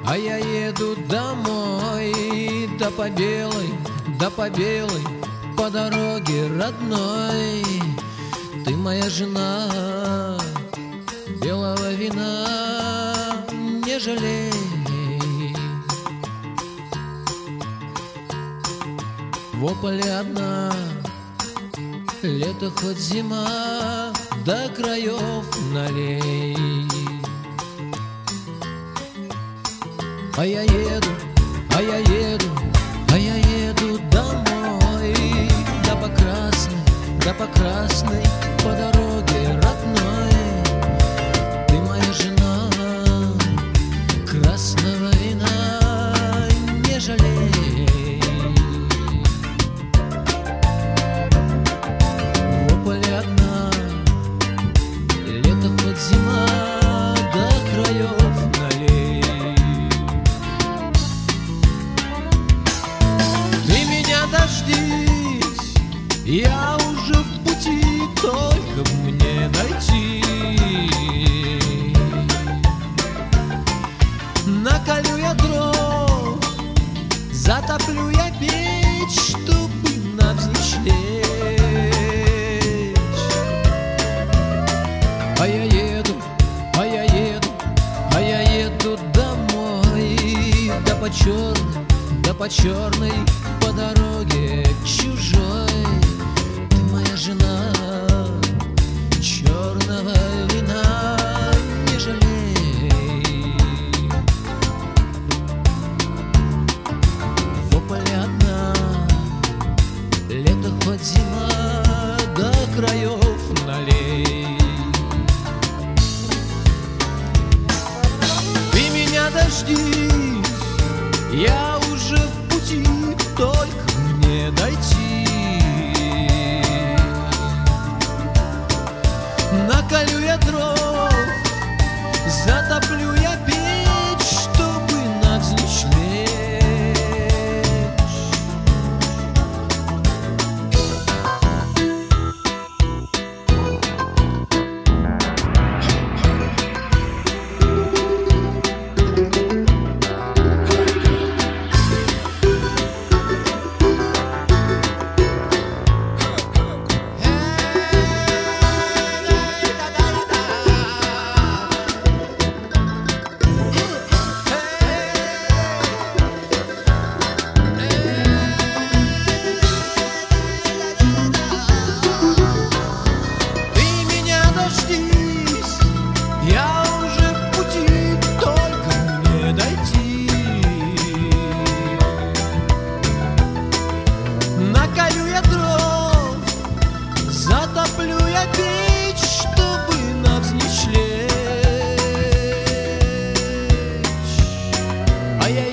А я еду домой, да по белой, по дороге родной. Ты моя жена, белого вина не жалей. В Ополе одна, лето хоть зима, до краев налей. А я еду домой, да по красной, по дороге родной. Ты моя жена, красного вина не жалей. В Ополе одна, лето хоть зима, до краев налей. Дождись, я уже в пути, только мне дойти. Наколю я дров, затоплю я печь, чтобы навзничь лечь. А я еду домой, да по черной, по дороге чужой. Ты моя жена, черного вина не жалей. В Ополе одна, лето хоть зима, до краев налей. Ты меня дождись, я уже в пути, только мне дойти. Наколю я дров, затоплю я печь, чтобы навзничь лечь. Наколю я дров, затоплю я печь, чтобы навзничь лечь. А я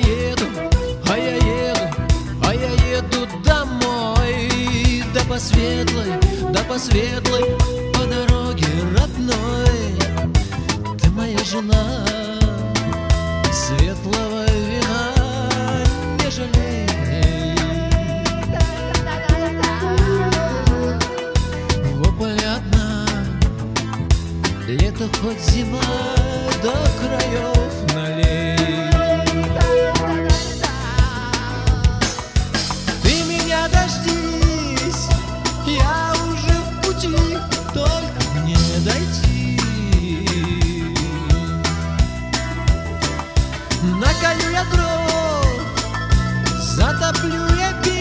еду домой, да по светлой, по дороге родной. Ты моя жена, светлого вина не жалей. В Ополе одна, лето хоть зима, до краев налей. Ты меня дождись, я уже в пути, только мне дойти. Наколю я дров, затоплю я печь,